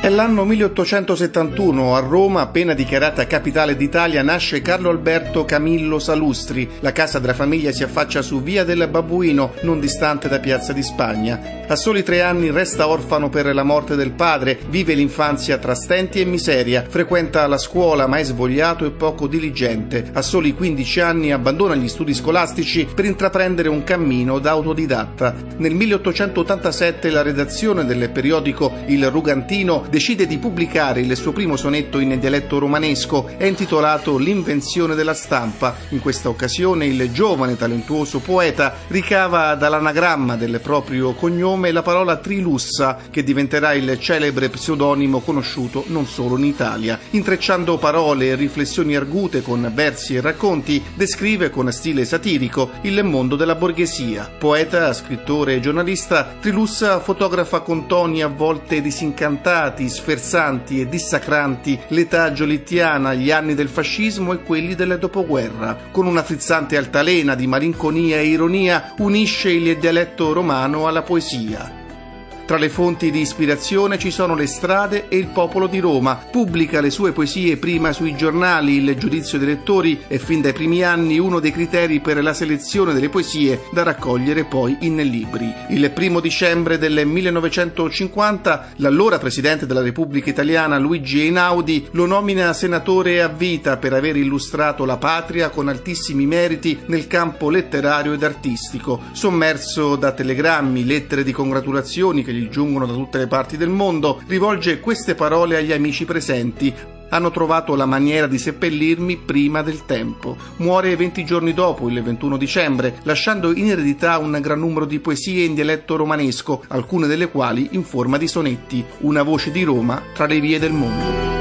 È l'anno 1871, a Roma, appena dichiarata capitale d'Italia, nasce Carlo Alberto Camillo Salustri. La casa della famiglia si affaccia su Via del Babbuino, non distante da Piazza di Spagna. A soli 3 anni resta orfano per la morte del padre, vive l'infanzia tra stenti e miseria, frequenta la scuola ma è svogliato e poco diligente. A soli 15 anni abbandona gli studi scolastici per intraprendere un cammino da autodidatta. Nel 1887 la redazione del periodico Il Rugantino decide di pubblicare il suo primo sonetto in dialetto romanesco, è intitolato L'invenzione della stampa. In questa occasione il giovane talentuoso poeta ricava dall'anagramma del proprio cognome la parola Trilussa, che diventerà il celebre pseudonimo conosciuto non solo in Italia. Intrecciando parole e riflessioni argute con versi e racconti, descrive con stile satirico il mondo della borghesia. Poeta, scrittore e giornalista, Trilussa fotografa con toni a volte disincantati, sferzanti e dissacranti l'età giolittiana, gli anni del fascismo e quelli del dopoguerra. Con una frizzante altalena di malinconia e ironia unisce il dialetto romano alla poesia. Tra le fonti di ispirazione ci sono le strade e il popolo di Roma. Pubblica le sue poesie prima sui giornali, il giudizio dei lettori è fin dai primi anni uno dei criteri per la selezione delle poesie da raccogliere poi in libri. Il 1° dicembre del 1950 l'allora presidente della Repubblica Italiana Luigi Einaudi lo nomina senatore a vita per aver illustrato la patria con altissimi meriti nel campo letterario ed artistico. Sommerso da telegrammi, lettere di congratulazioni che gli giungono da tutte le parti del mondo, rivolge queste parole agli amici presenti: hanno trovato la maniera di seppellirmi prima del tempo. Muore 20 giorni dopo, il 21 dicembre, lasciando in eredità un gran numero di poesie in dialetto romanesco, alcune delle quali in forma di sonetti. Una voce di Roma tra le vie del mondo.